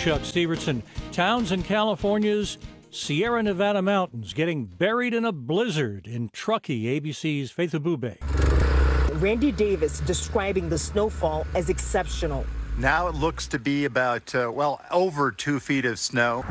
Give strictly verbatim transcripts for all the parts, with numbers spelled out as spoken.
Chuck Steverson. Towns in California's Sierra Nevada mountains getting buried in a blizzard in Truckee. A B C's Faith Abube. Randy Davis describing the snowfall as exceptional. Now it looks to be about, uh, well, over two feet of snow.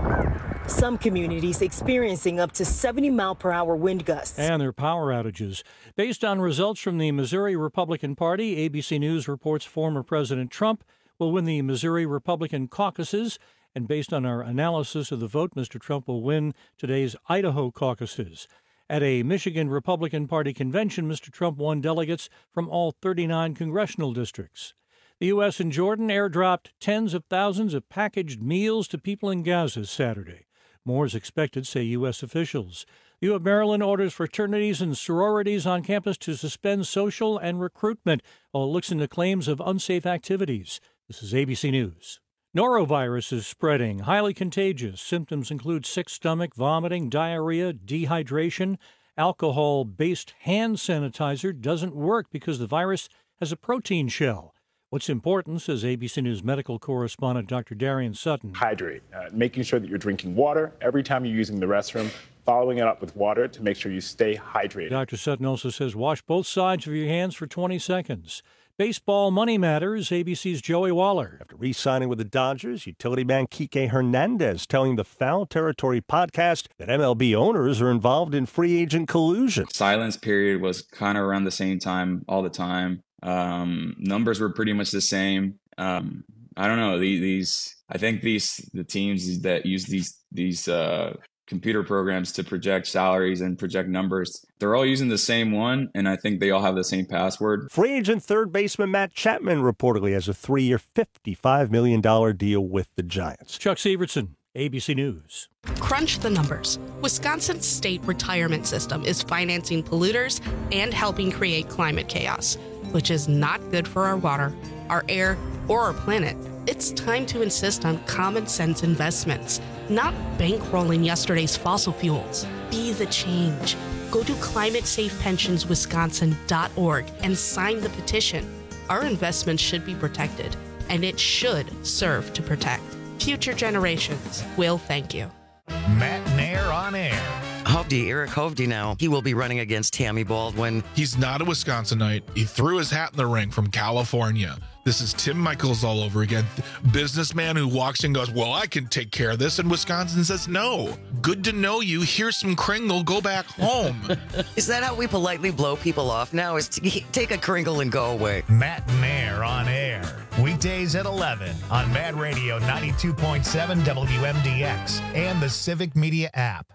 Some communities experiencing up to seventy mile per hour wind gusts. And their power outages. Based on results from the Missouri Republican Party, A B C News reports former President Trump will win the Missouri Republican caucuses. And based on our analysis of the vote, Mister Trump will win today's Idaho caucuses. At a Michigan Republican Party convention, Mister Trump won delegates from all thirty-nine congressional districts. The U S and Jordan airdropped tens of thousands of packaged meals to people in Gaza Saturday. More is expected, say U S officials. U of Maryland orders fraternities and sororities on campus to suspend social and recruitment while it looks into claims of unsafe activities. This is A B C News. Norovirus is spreading, highly contagious. Symptoms include sick stomach, vomiting, diarrhea, dehydration. Alcohol-based hand sanitizer doesn't work because the virus has a protein shell. What's important, says A B C News medical correspondent Doctor Darian Sutton. Hydrate, uh, making sure that you're drinking water every time you're using the restroom, following it up with water to make sure you stay hydrated. Doctor Sutton also says wash both sides of your hands for twenty seconds. Baseball money matters, A B C's Joey Waller. After re-signing with the Dodgers, utility man Kike Hernandez telling the Foul Territory podcast that M L B owners are involved in free agent collusion. Silence period was kind of around the same time all the time. Um, numbers were pretty much the same. Um, I don't know. These, these, I think these, the teams that use these, these, uh, computer programs to project salaries and project numbers, they're all using the same one. And I think they all have the same password. Free agent third baseman Matt Chapman reportedly has a three-year, fifty-five million dollars deal with the Giants. Chuck Steverson, A B C News. Crunch the numbers. Wisconsin's state retirement system is financing polluters and helping create climate chaos, which is not good for our water, our air, or our planet. It's time to insist on common sense investments, not bankrolling yesterday's fossil fuels. Be the change. Go to climate safe pensions wisconsin dot org and sign the petition. Our investments should be protected, and it should serve to protect. Future generations will thank you. Matt Nair on air. Hovde, Eric Hovde now. He will be running against Tammy Baldwin. He's not a Wisconsinite. He threw his hat in the ring from California. This is Tim Michaels all over again. Businessman who walks in and goes, well, I can take care of this. And Wisconsin says, no. Good to know you. Here's some Kringle. Go back home. Is that how we politely blow people off now? Is to take a Kringle and go away? Matt Nair on air. Weekdays at eleven on Mad Radio ninety-two point seven W M D X and the Civic Media app.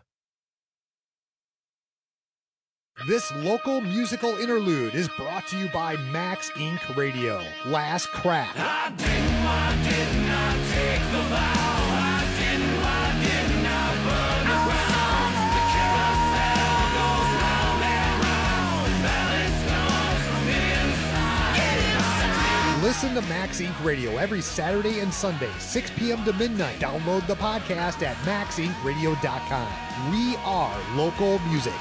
This local musical interlude is brought to you by Max Incorporated. Radio. Last Crack. I didn't, I did not take the vow. I didn't, I did not burn around. The carousel goes round and round. Balance comes from inside. Get inside. Listen to Max Incorporated. Radio every Saturday and Sunday, six p.m. to midnight. Download the podcast at max inc radio dot com. We are local music.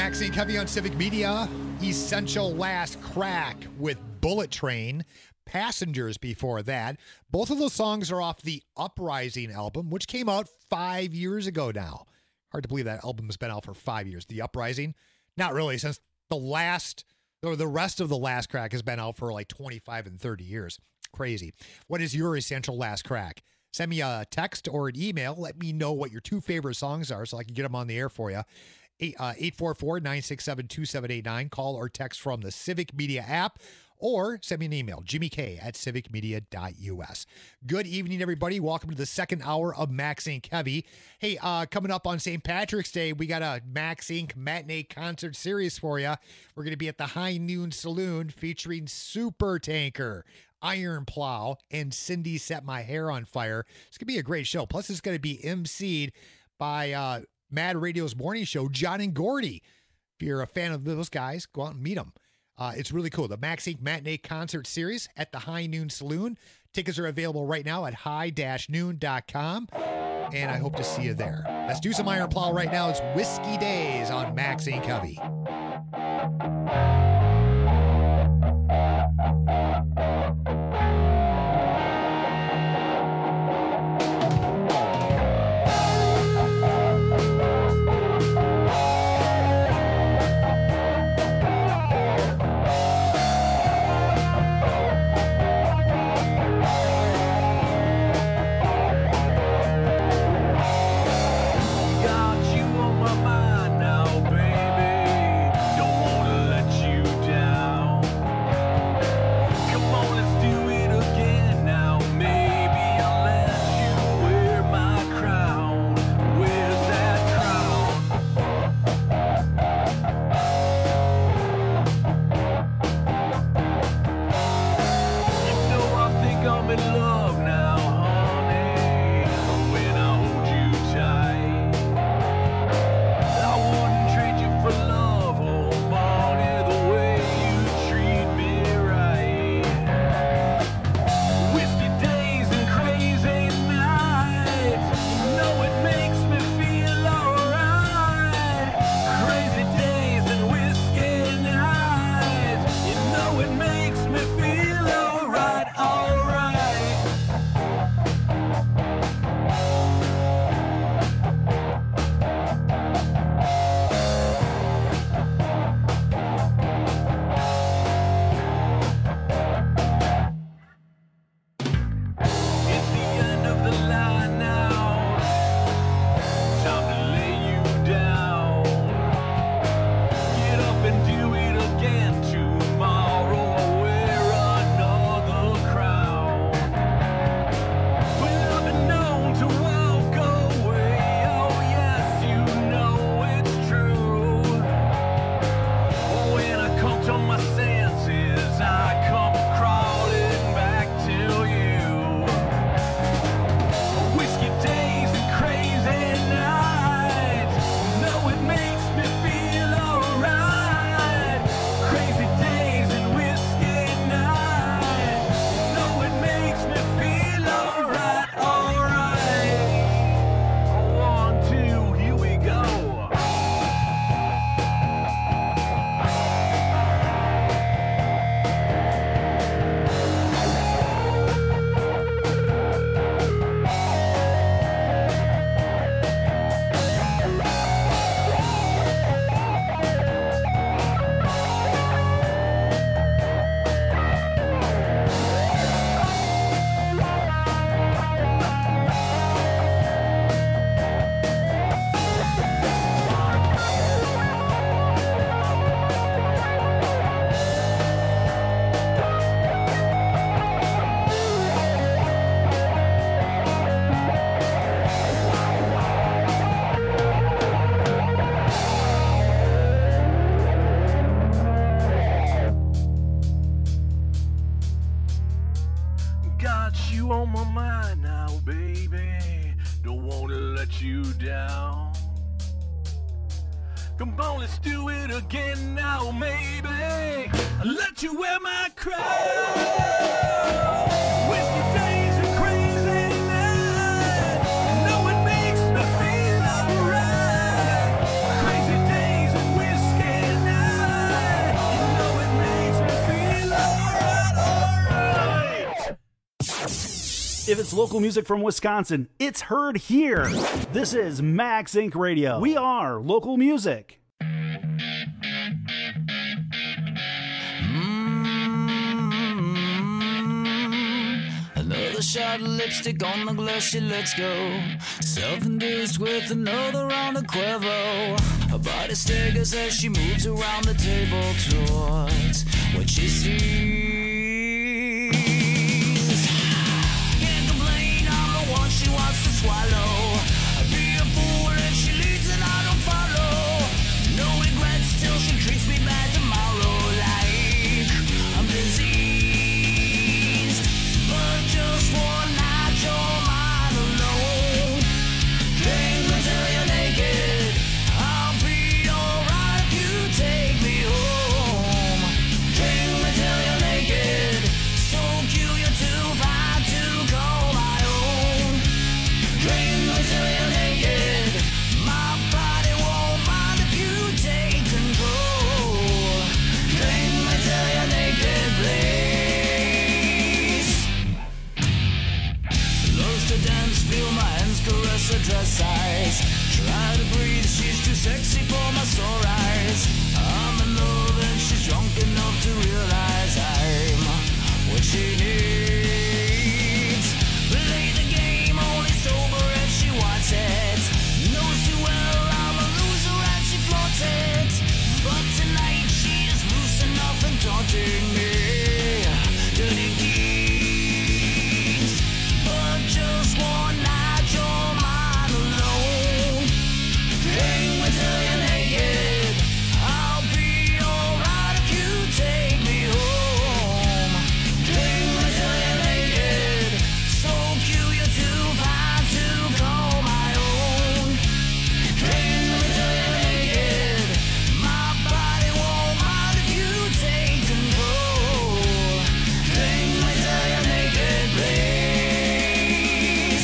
Maxine Covey on Civic Media. Essential Last Crack with Bullet Train. Passengers before that. Both of those songs are off the Uprising album, which came out five years ago now. Hard to believe that album has been out for five years. The Uprising? Not really, since the last, or the rest of the Last Crack has been out for like twenty-five and thirty years. Crazy. What is your Essential Last Crack? Send me a text or an email. Let me know what your two favorite songs are so I can get them on the air for you. eight four four, nine six seven, two seven eight nine. Call or text from the Civic Media app, or send me an email, Jimmy K at civic media dot U S. Good evening, everybody. Welcome to the second hour of Max Inc Heavy. Hey, uh, coming up on Saint Patrick's Day, we got a Max Inc matinee concert series for you. We're going to be at the High Noon Saloon featuring Super Tanker, Iron Plow, and Cindy Set My Hair on Fire. It's going to be a great show. Plus, it's going to be emceed by uh, Mad Radio's morning show, John and Gordy. If you're a fan of those guys, go out and meet them. Uh, it's really cool. The Max Inc Matinee Concert Series at the High Noon Saloon. Tickets are available right now at high dash noon dot com, and I hope to see you there. Let's do some Iron Plow right now. It's Whiskey Days on Max Inc Heavy. Whiskey If it's local music from Wisconsin, it's heard here. This is Max Inc Radio. We are local music. Another shot of lipstick on the glass, she lets go. Self-induced with another round of Cuervo. Her body staggers as she moves around the table towards what she sees. Can't complain, I'm the one she wants to swallow. I be a fool if she leads and I don't follow. No regrets till she treats me bad tomorrow like I'm diseased. But just one night you're mine alone. Drink me till you're naked. I'll be alright if you take me home. Drink me till you're naked. So cute you're too fine to call my own. Drink me till you're naked. My body won't mind if you take control. Drink me till you're naked, please. Loves to dance, feel my hands caress her dress size. Try to breathe, she's too sexy for my sore eyes. I'm in love and she's drunk enough to realize I'm what she needs. Play the game, only sober if she wants it. Knows too well I'm a loser and she flaunts it. But tonight she's loose enough and taunting me. Dirty keys. But just one night you're mine alone. Drink me till you're naked. I'll be alright if you take me home. Drink me till you're naked. So cute you're too fine to call my own. Drink me till you're naked. My body won't mind if you take control. Drink me till you're naked, please.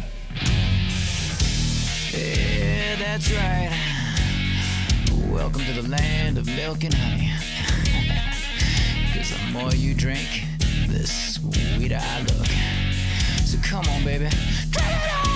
Yeah, that's right. Welcome to the land of milk and honey. Cause the more you drink, the sweeter I look. So come on, baby. Turn it on!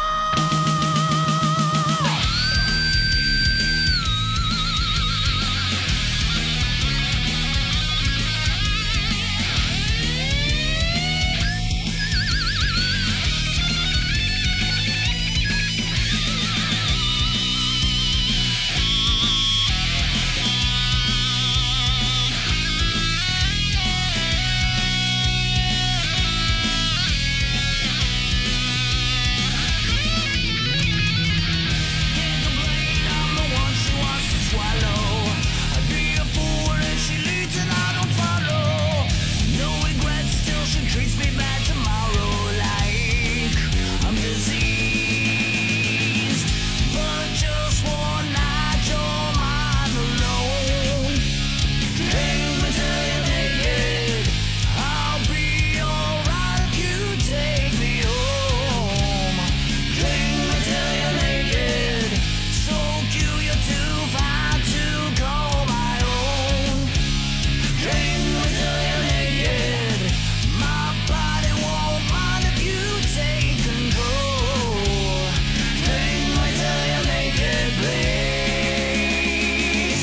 Can't complain, I'm the one she wants to swallow. I'd be a fool if she leads and I don't follow. No regrets till she treats me bad tomorrow like I'm diseased. But just one night you're mine alone. Drink me till you're naked. I'll be alright if you take me home. Drink me till you're naked. So cute you're too fine to call my own. Drink me till you're naked. My body won't mind if you take control. Drink me till you're naked, please.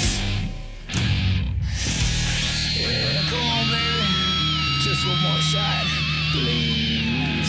Yeah, come on, baby. Just one more shot, please.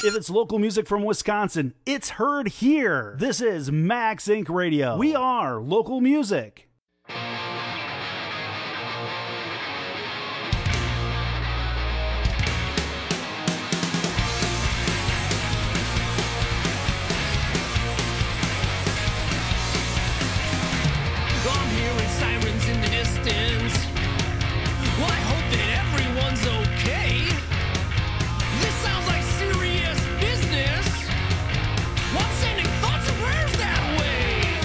If it's local music from Wisconsin, it's heard here. This is Max Inc Radio. We are local music. I'm hearing sirens in the distance. Well, I hope that everyone's okay. This sounds like serious business. Well, I'm sending thoughts and prayers that way.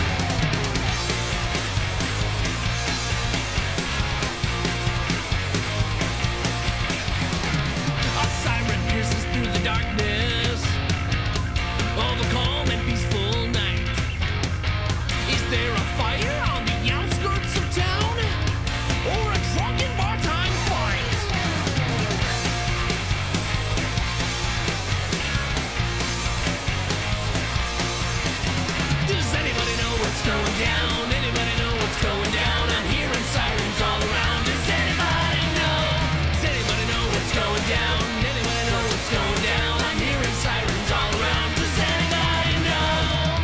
A siren pierces through the darkness of a calm and peaceful night. Is there a fire on the outskirts of town? Or a drunken bar-time fight? Does anybody know what's going down? Anybody know what's going down? I'm hearing sirens all around. Does anybody know? Does anybody know what's going down? Anybody know what's going down? I'm hearing sirens all around. Does anybody know?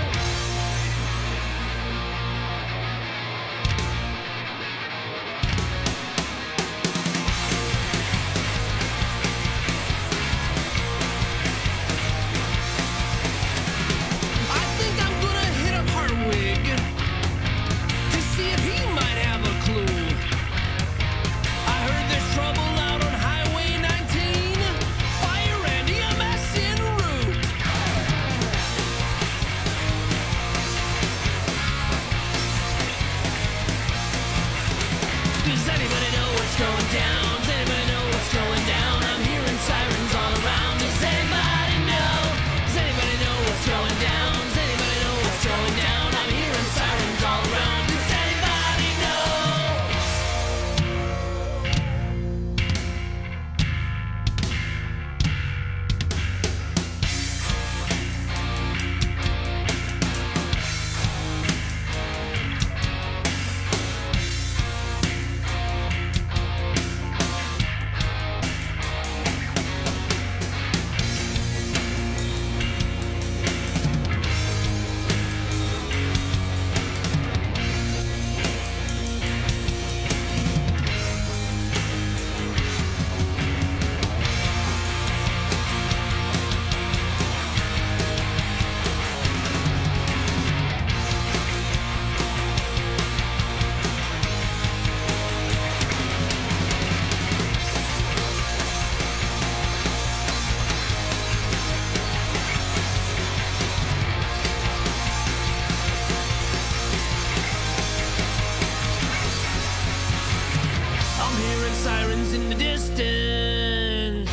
I think I'm gonna hit up Hartwig to see if he might have a clue. I heard there's trouble out on Highway nineteen. Fire and E M S en route. Does anybody know what's going down? Does anybody know what's going down? I'm hearing sirens all around. Does anybody know? Does anybody know what's going down? Does anybody know what's going down? I'm hearing sirens all around. Does anybody know? I'm hearing sirens in the distance.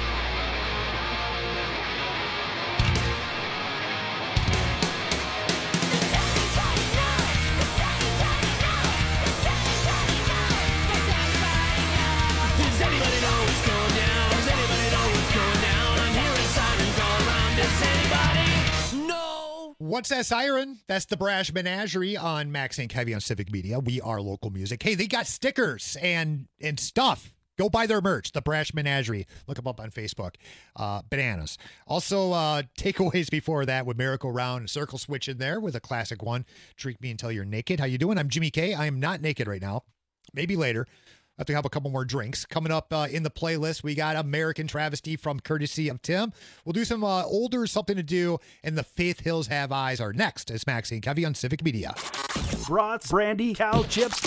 Does anybody know what's going down? Does anybody know what's going down? I'm hearing sirens all around. Does anybody know? What's that siren? That's the Brash Menagerie on Max Inc Heavy on Civic Media. We are local music. Hey, they got stickers and and stuff. Go buy their merch, the Brash Menagerie. Look them up on Facebook. Uh, bananas. Also, uh, takeaways before that with Miracle Round and Circle Switch in there with a classic one. Drink Me Until You're Naked. How you doing? I'm Jimmy K. I am not naked right now. Maybe later. I have to have a couple more drinks. Coming up uh, in the playlist, we got American Travesty from courtesy of Tim. We'll do some uh, older Something to Do, and the Faith Hills Have Eyes are next as Max Inc Heavy on Civic Media. Brats, brandy, cow chips,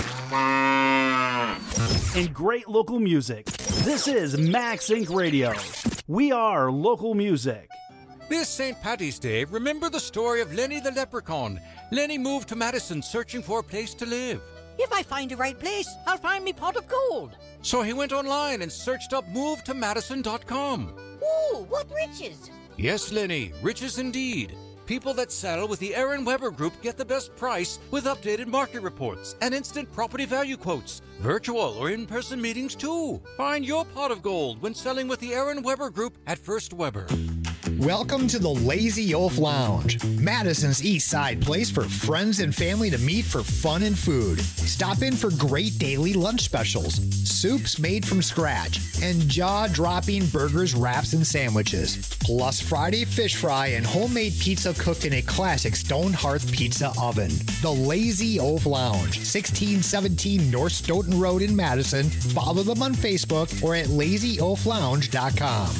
and great local music. This is Max Inc Radio. We are local music. This Saint Paddy's Day, remember the story of Lenny the Leprechaun. Lenny moved to Madison searching for a place to live. If I find the right place, I'll find me pot of gold. So he went online and searched up move to madison dot com. Ooh, what riches! Yes, Lenny, riches indeed. People that settle with the Aaron Weber Group get the best price with updated market reports and instant property value quotes. Virtual or in-person meetings too. Find your pot of gold when selling with the Aaron Weber Group at First Weber. Welcome to the Lazy Oaf Lounge, Madison's East Side place for friends and family to meet for fun and food. Stop in for great daily lunch specials, soups made from scratch, and jaw-dropping burgers, wraps, and sandwiches. Plus Friday fish fry and homemade pizza cooked in a classic stone hearth pizza oven. The Lazy Oaf Lounge, sixteen seventeen North Stoughton Road in Madison. Follow them on Facebook or at lazy oaf lounge dot com.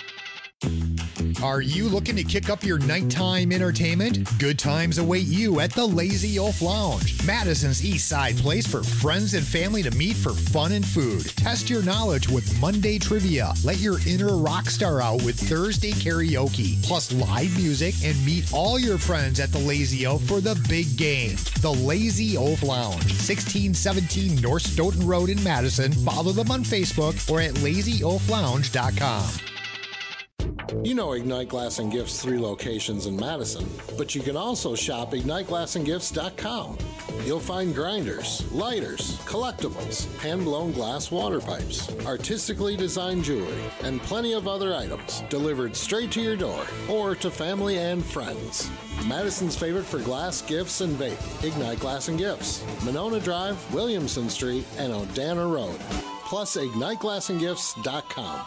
Are you looking to kick up your nighttime entertainment? Good times await you at the Lazy Oaf Lounge, Madison's East Side place for friends and family to meet for fun and food. Test your knowledge with Monday trivia. Let your inner rock star out with Thursday karaoke, plus live music, and meet all your friends at the Lazy Oaf for the big game. The Lazy Oaf Lounge, sixteen seventeen North Stoughton Road in Madison. Follow them on Facebook or at lazy oaf lounge dot com. You know Ignite Glass and Gifts' three locations in Madison, but you can also shop ignite glass and gifts dot com. You'll find grinders, lighters, collectibles, hand-blown glass water pipes, artistically designed jewelry, and plenty of other items delivered straight to your door or to family and friends. Madison's favorite for glass, gifts, and vape, Ignite Glass and Gifts, Monona Drive, Williamson Street, and Odana Road. Plus ignite glass and gifts dot com.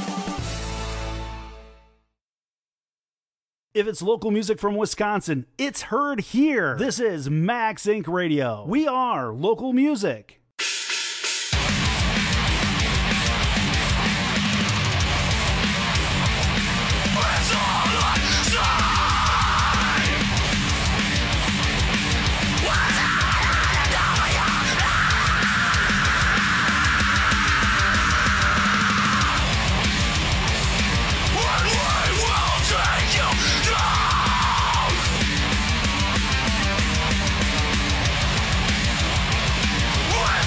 If it's local music from Wisconsin, it's heard here. This is Max Inc Radio. We are local music. What?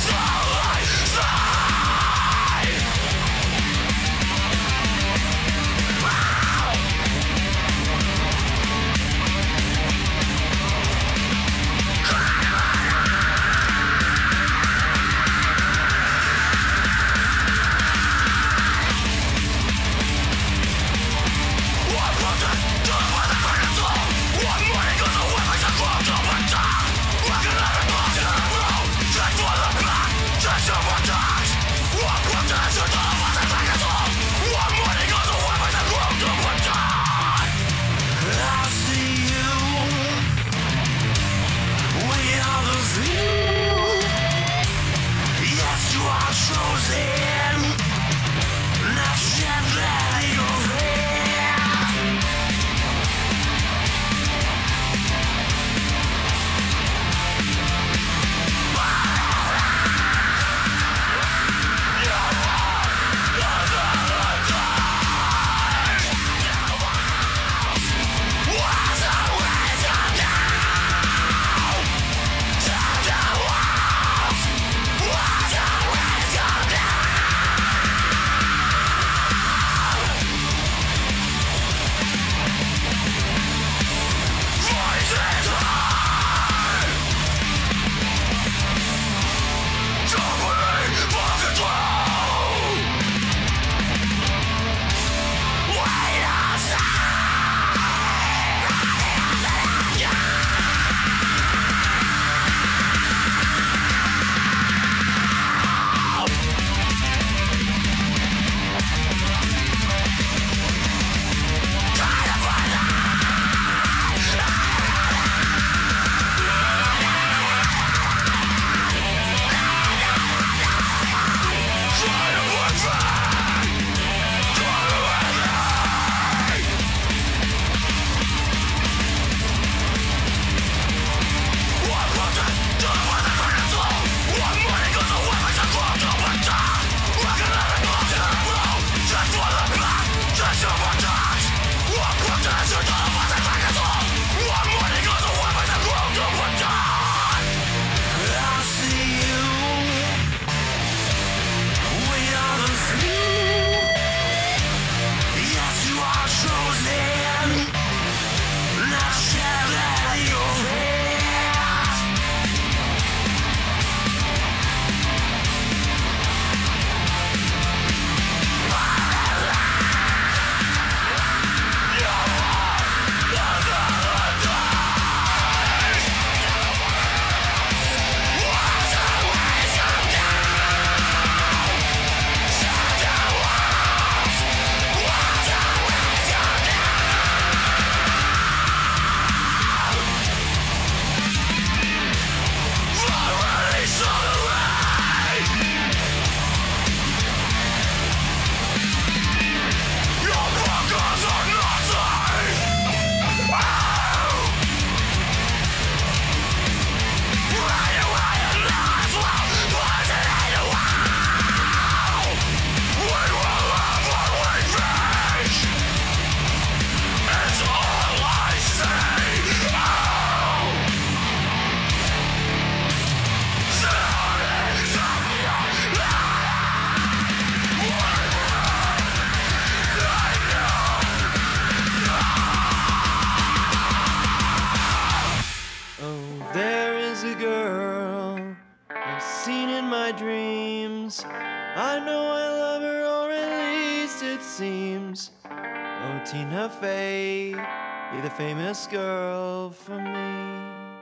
seen in my dreams. I know I love her, or at least it seems. Oh, Tina Fey, you're the famous girl for me.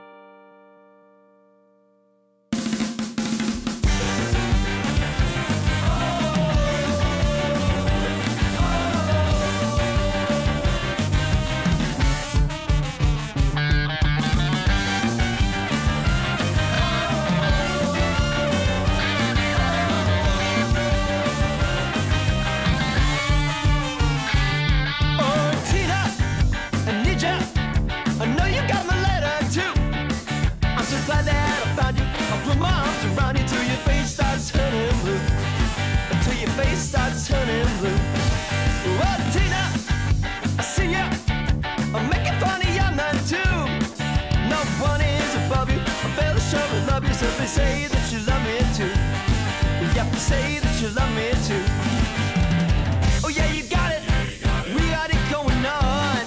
Starts turning blue. Oh, Tina, I see ya. I'm making fun of you, man, too. No one is above you. I better show me love you. So they say that you love me too. You have to say that you love me too. Oh, yeah, you got it. We got it going on.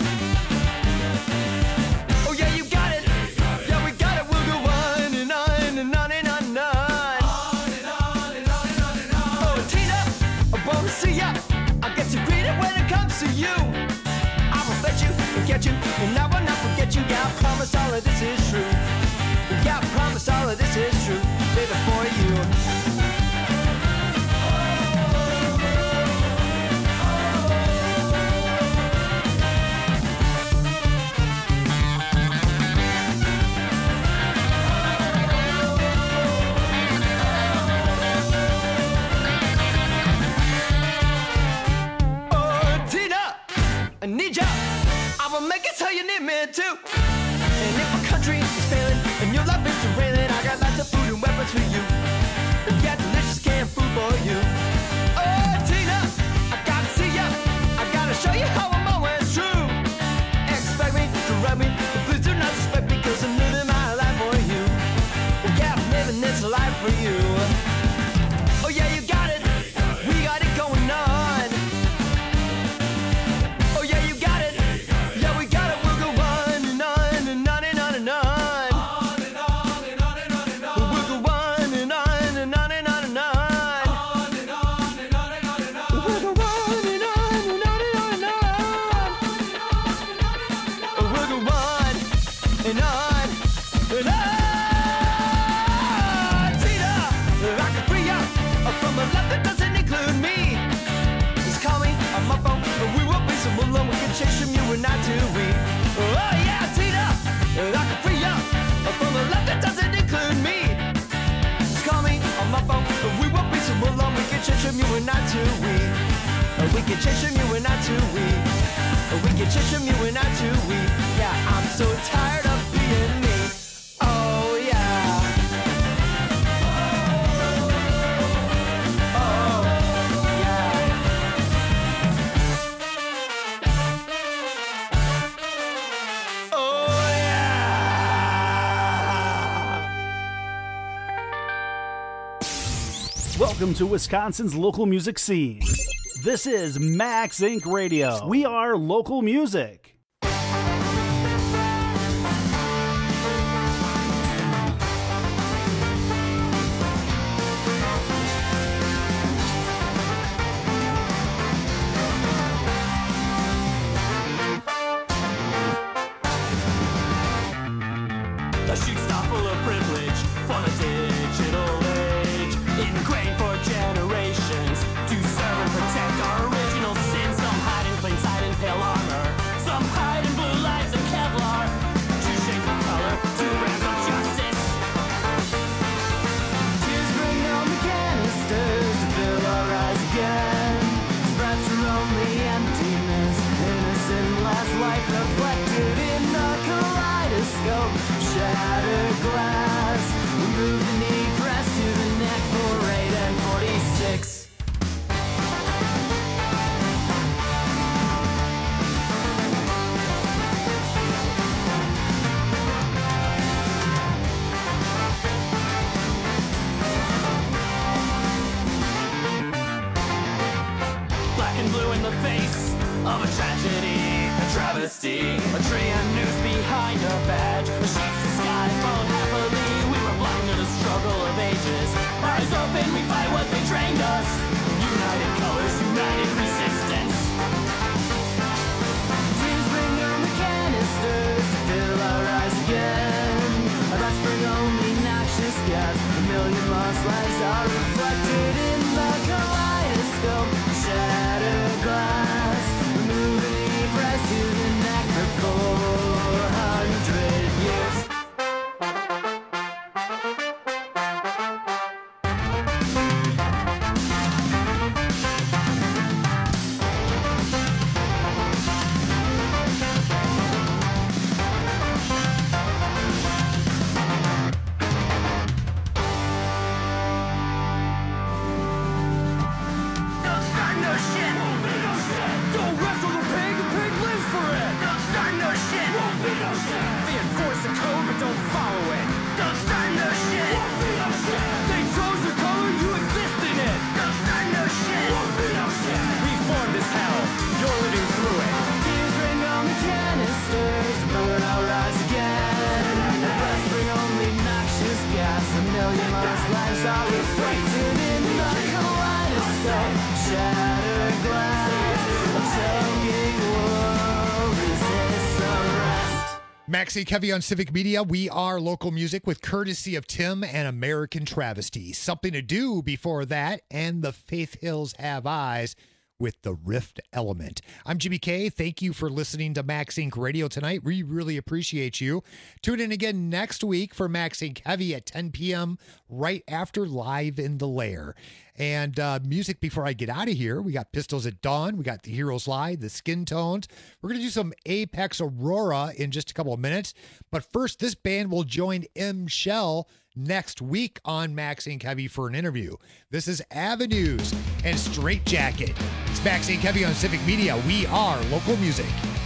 Oh, yeah, you got it. Yeah, we got it. We'll go on and on and on and on and on. See ya, I get too greedy when it comes to you. I will bet you and get you, and I will not forget you. Yeah, I promise all of this is true. Yeah, I promise all of this is true, baby, for you. I need ya, I will make it so you need me too. And if my country is failing and your love is derailing, I got lots of food and weapons for you. And got delicious canned food for you. Oh, Tina, I gotta see ya, I gotta show you how I'm always true. Expect me to rub me, but please do not suspect me, cause I'm living my life for you. Yeah, I'm living this life for you. Oh yeah, you got it, we got it going on. Chase from you and not to we. Oh yeah, Tina, I can free ya from a love that doesn't include me. Just call me on my phone, we won't be so long. We can chase from you and not to we. We can chase from you and not to we. We can chase from you and not to we. Yeah, I'm so tired of being me. Oh yeah. Oh yeah. Welcome to Wisconsin's local music scene. This is Max Incorporated. Radio. We are local music. The sheets are full of privilege for the digital age, ingrained for generations to serve and protect our original sins. Some hide in plain sight in pale armor, some ashes. Eyes open, we fight what they trained us. United colors, united resistance. Tears bring on the canisters to fill our eyes again. Our breaths bring only noxious gas. A million lost lives are reflected in the kaleidoscope. Shattered glass, removing press to the neck for four hundred years. Maxine Kevy on Civic Media. We are local music with courtesy of Tim and American Travesty. Something to Do before that, and the Faith Hills Have Eyes with the Rift Element. I'm Jimmy K. Thank you for listening to Max Inc Radio tonight. We really appreciate you. Tune in again next week for Max Inc Heavy at ten p.m. right after Live in the Lair. And uh, music before I get out of here, we got Pistols at Dawn, we got the Heroes Live, the Skin Tones. We're going to do some Apex Aurora in just a couple of minutes. But first, this band will join M. Shell next week on Max Inc Heavy for an interview. This is Avenues and Straight Jacket. It's Max Inc Heavy on Civic Media. We are local music.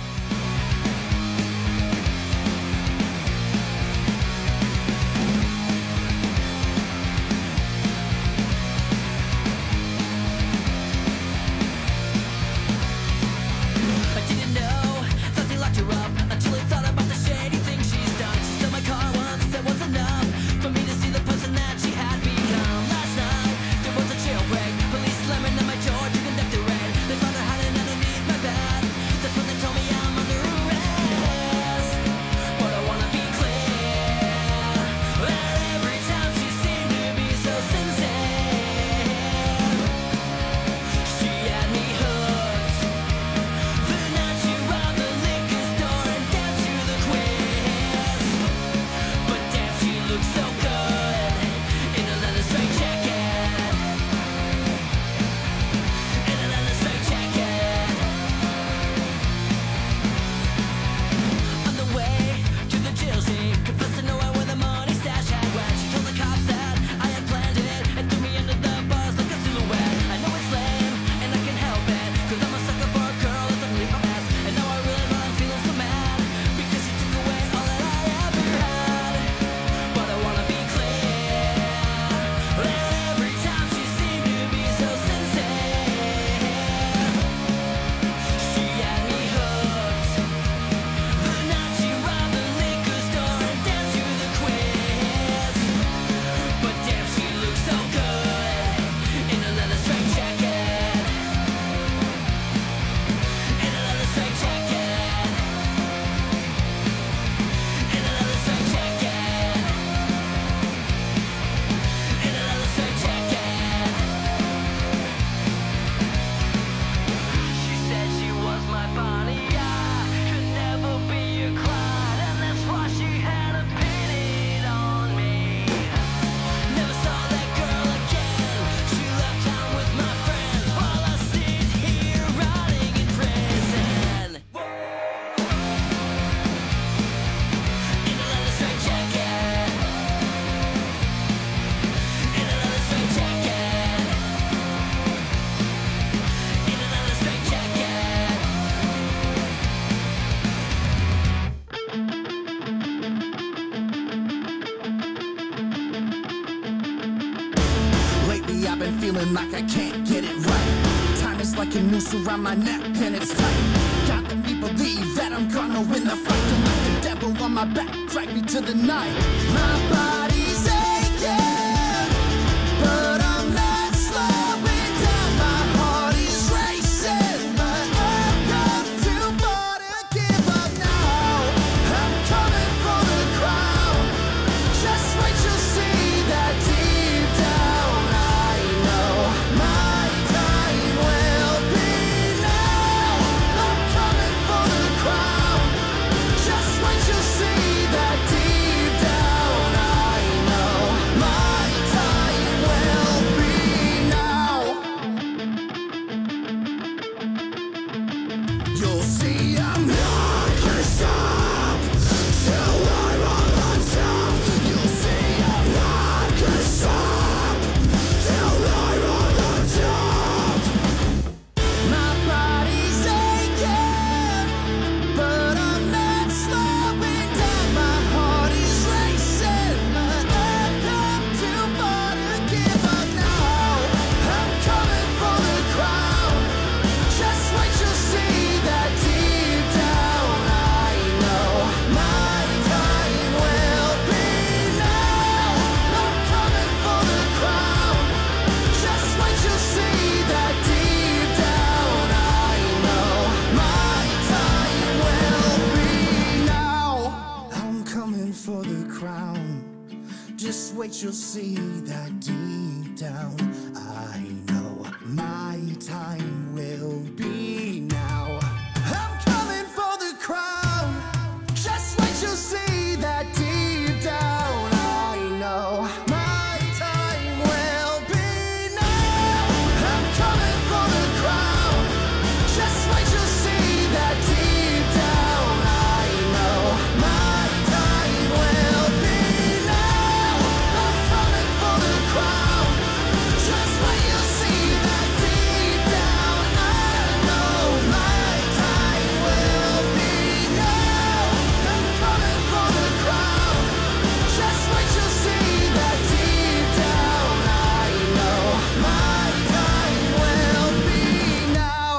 Like I can't get it right. Time is like a noose around my neck and it's tight. God, let me believe that I'm gonna win the fight. Don't let the devil on my back drag me to the night. My body's aching, see that deep down, I know my time will be now. I'm coming for the crown. Just wait, you'll see that deep down, I know my time will be now. I'm coming for the crown. Just wait, you'll see that deep down, I know my time will be now. I'm coming for the crown. Just wait, you'll see that deep down, I know my time will be now. I'm coming for the crown. Just wait, you'll see that deep down, I know my time will be now.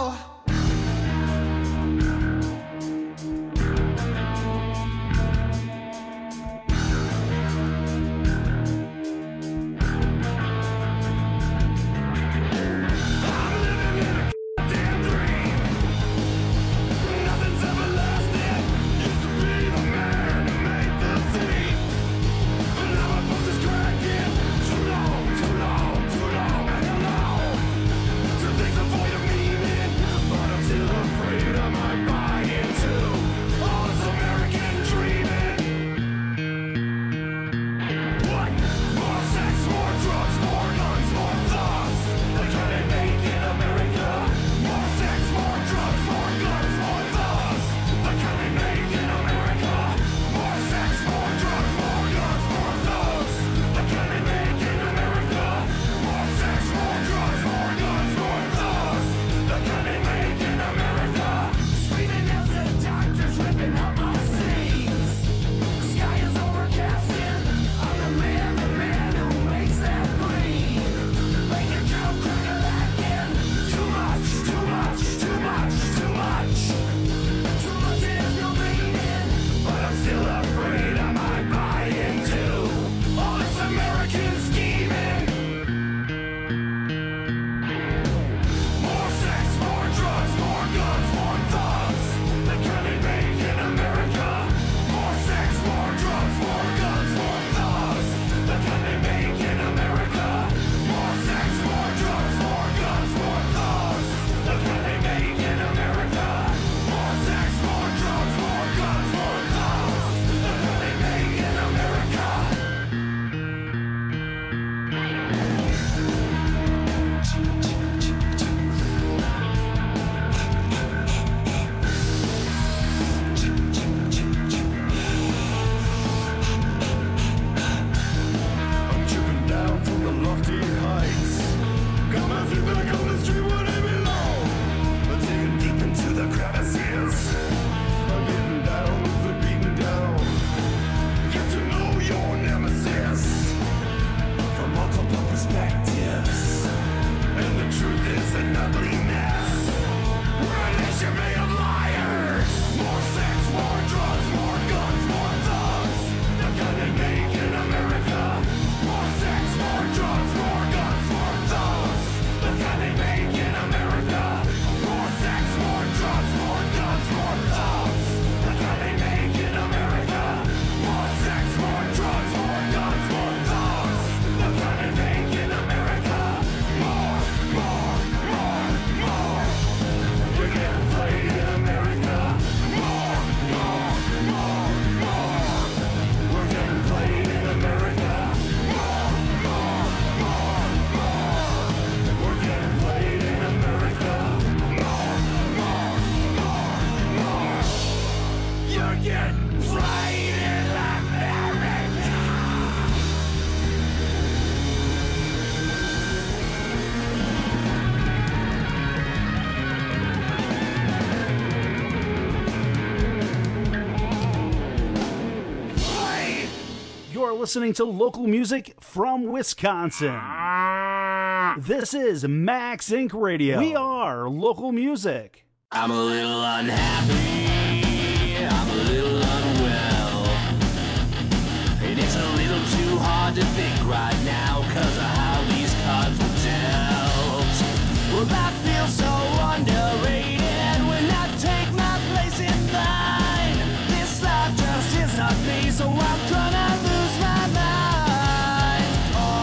Nothing's everlasting. Used to be the man who made the scene, but now my book is cracking. Too long, too long, too long, hell no. Two things avoid a meaning, but I'm still afraid I might buy into all this American dreaming. What? More sex, more drugs, more guns, more thugs. What can they make in America? More sex, more drugs, more guns, more thugs. What can they make in America? More sex, more drugs, more guns, more thugs. What can they make in America? More sex, more drugs, more guns, more thugs. What can they make in America? Screaming as the doctors ripping up my sleeves. The sky is overcasting. I'm the man, the man who makes that bleed. Make it go crack-a-lacking. Too much, too much, too much, too much. Too much is no meaning, but I'm still afraid I might buy into all this American scheming. More sex, more drugs, more guns, more thugs. What can they make in America? More sex, more drugs, more guns, more thugs. What can they make in America? More sex, more drugs, more guns, more thugs. What can they make in America? More sex, more drugs, more guns, more thugs. What can they make in America? I'm tripping down from the lofty heights. Got my feet back on the street where they belong. I'm digging deep into the crevices. I'm getting down with the beaten down. Get to know your nemesis from multiple perspectives. And the truth is an ugly mess. We're a nation made of liars. More sex, more drugs, more guns, more thugs. What can they make in America? More sex, more drugs, more guns, more thugs. What can they make in America? More sex, more drugs, more guns, more thugs. What can they make in America? More sex, more drugs, more guns, more thugs. What can they make in America? More, more, more, more. We're getting played in America. More, more, more, more. We're getting played in America. More, more, more, more. We're getting played in America. More, more, more, more. You're getting played in America. You're listening to local music from Wisconsin. This is Max Incorporated. Radio. We are local music. I'm a little unhappy. I'm a little unwell. And it's a little too hard to think right now because of how these cards were dealt. Well, I feel so underrated when I take my place in line. This life just is not me, so I'm gonna lose my mind. Oh.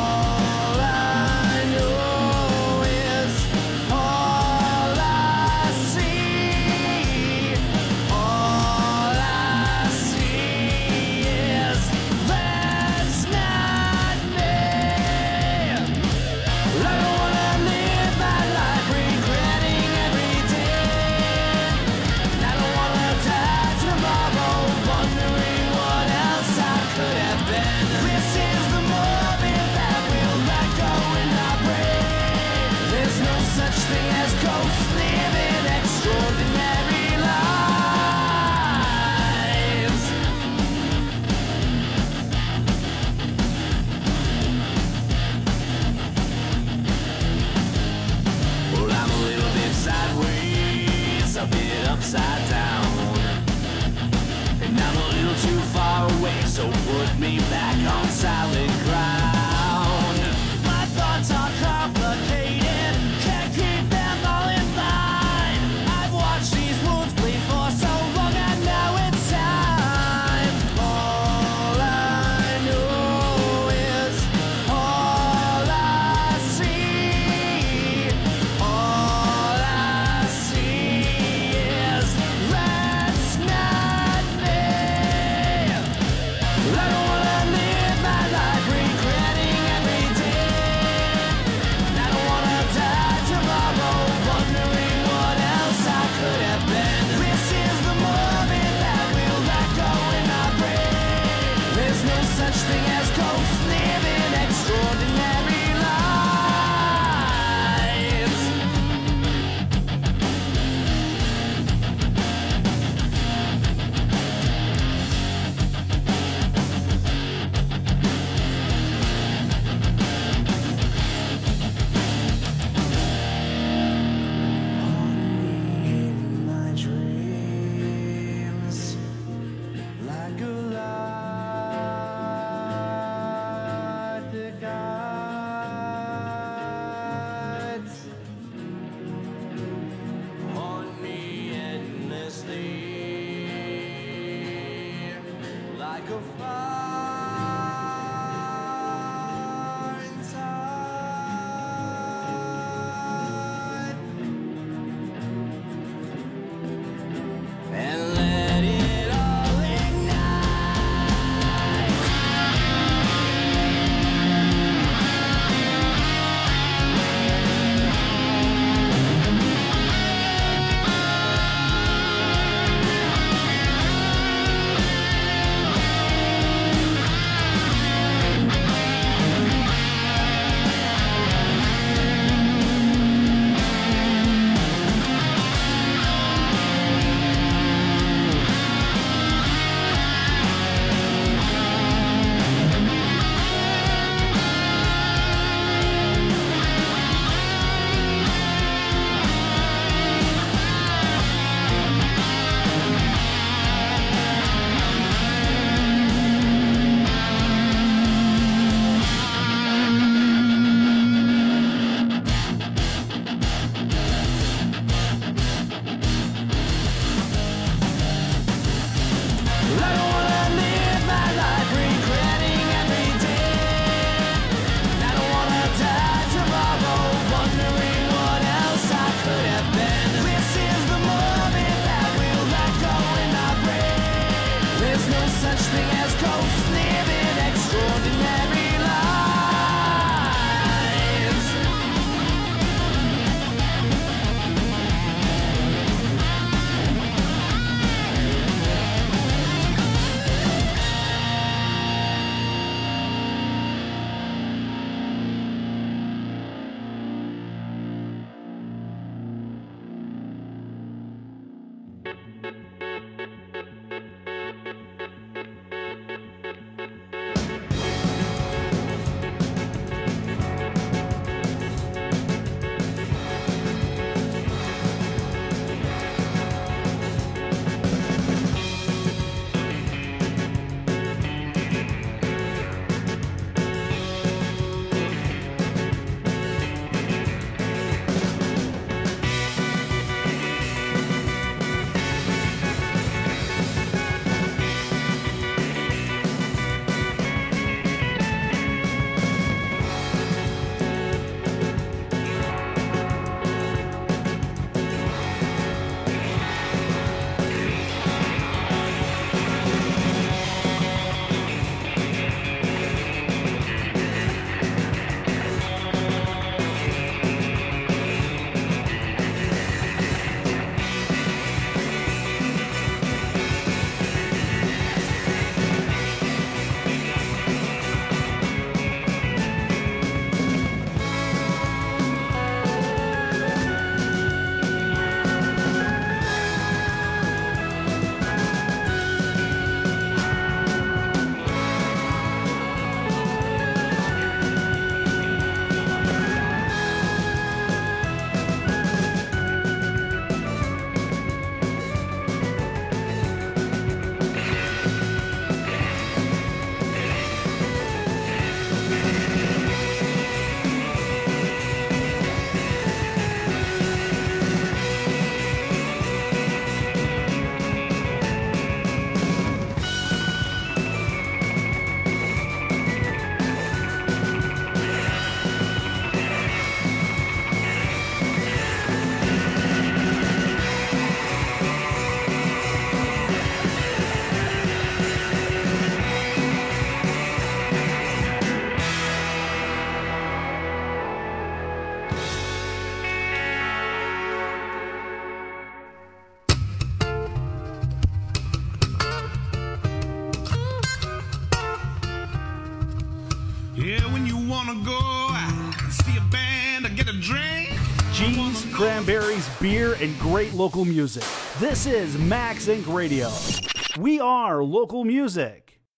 Yeah, when you wanna go see a band or get a drink. Cheese, cranberries, beer, and great local music. This is Max Incorporated. Radio. We are local music.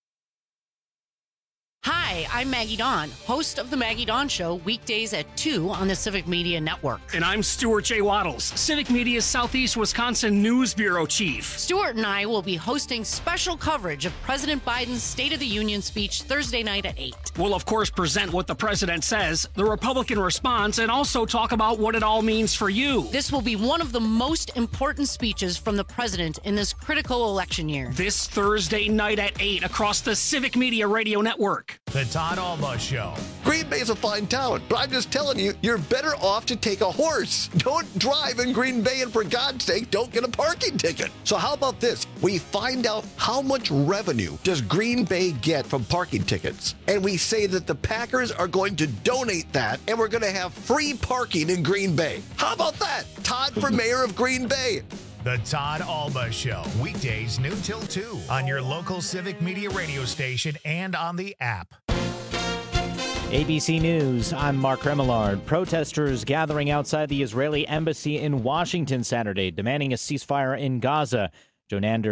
Hi, I'm Maggie Dawn, host of The Maggie Dawn Show, weekdays at two on the Civic Media Network. And I'm Stuart J. Waddles, Civic Media's Southeast Wisconsin News Bureau Chief. Stuart and I will be hosting special coverage of President Biden's State of the Union speech Thursday night at eight. We'll, of course, present what the president says, the Republican response, and also talk about what it all means for you. This will be one of the most important speeches from the president in this critical election year. This Thursday night at eight across the Civic Media Radio Network. The Todd Alba Show. Green Bay's a fine town, but I'm just telling you, you're better off to take a horse. Don't drive in Green Bay, and for God's sake, don't get a parking ticket. So how about this? We find out how much revenue does Green Bay get from parking tickets, and we say that the Packers are going to donate that, and we're going to have free parking in Green Bay. How about that? Todd for mayor of Green Bay. The Todd Alba Show, weekdays noon till two on your local Civic Media radio station and on the app. A B C News, I'm Mark Remillard. Protesters gathering outside the Israeli embassy in Washington Saturday, demanding a ceasefire in Gaza. Joe Nander